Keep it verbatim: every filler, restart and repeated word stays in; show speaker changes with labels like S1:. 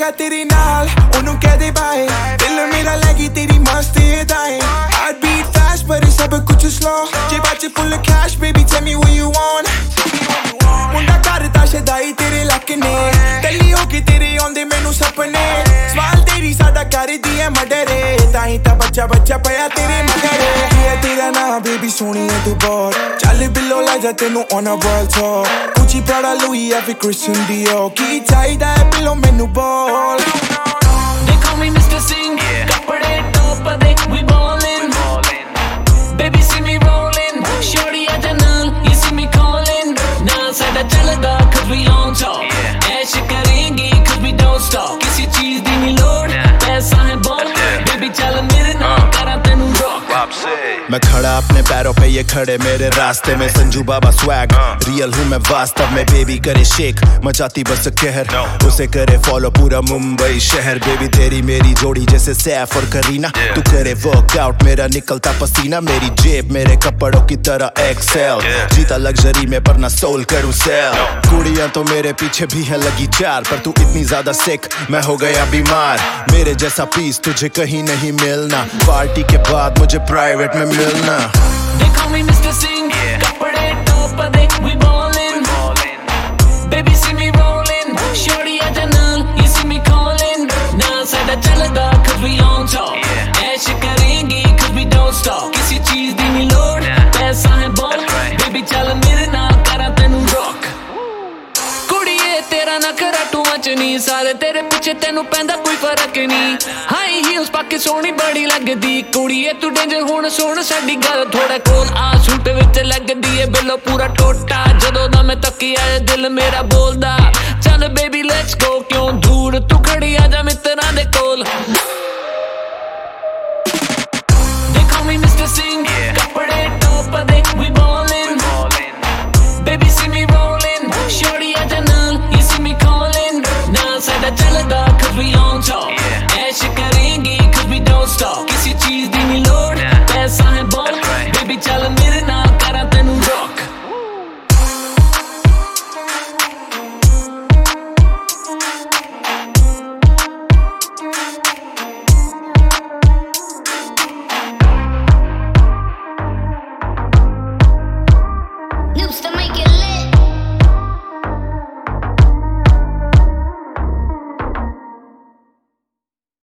S1: देखा तेरे नाल उन्हों कह दे बाय दिल मेरा लगी तेरी मस्ती दाएं I'd beat fast but it's सब कुछ slow जेब च full cash baby tell me what you want मुंडा करता शदाई तेरे लकने तली होके तेरे आंदे मैनू सपने सवाल तेरी सादा कर दिए मडरे ताही ता बच्चा बच्चा पया तेरे मगरे ये तेरा ना बेबी सोनी है तू बहुत चल बिलो ला जा तेनू on a world tour Gucci Prada Louis every Christian Dior की चाहिदा है बिलो मैनू ball
S2: They call me Mister Singh कपड़े top पे we ballin' Baby see me rollin' Shorty at the nun you see me calling Now सादा चलदा cause we on top ऐश करेंगे cause we don't stop किसी चीज दी नहीं load पैसा है बहुत Baby चल मेरे नाल करा तेनू rock
S3: मैं खड़ा अपने पैरों पे ये खड़े मेरे रास्ते में संजू बाबा स्वैग रियल हूँ मैं वास्तव में बेबी करे शेक मचाती बस कहर उसे करे फॉलो पूरा मुंबई शहर बेबी तेरी मेरी जोड़ी जैसे सैफ और करीना तू करे वर्कआउट मेरा निकलता पसीना मेरी जेब मेरे कपड़ों की तरह एक्सेल जीता लग्जरी में पर ना सोल करूँ सेल कुड़ियां तो मेरे पीछे भी है लगी चार पर तू इतनी ज्यादा सिक मैं हो गया बीमार मेरे जैसा पीस तुझे कहीं नहीं मिलना पार्टी के बाद मुझे प्राइवेट में मिलना
S2: They call me Mister Singh कपड़े top पे we ballin' Baby see me rollin' Shorty at the nun you see me calling Now सादा चलदा cause we on top ऐश करेंगे cause we don't stop किसी चीज दी नहीं लोड पैसा है बहुत Baby चल मेरे नाल करा तेनू rock कुड़िए तेरा नखरा टूआं च नहीं सारे तेरे पीछे तेनू पैंदा कोई फर्क नहीं हाई हील्स पाके सोहनी बड़ी लगदी कुड़िए तू डेंजर हुण सुण साडी गल थोड़ा कोल आ सूट विच लगदी ए बिलो पूरा टोटा जदों दा मैं तकिया दिल मेरा बोलदा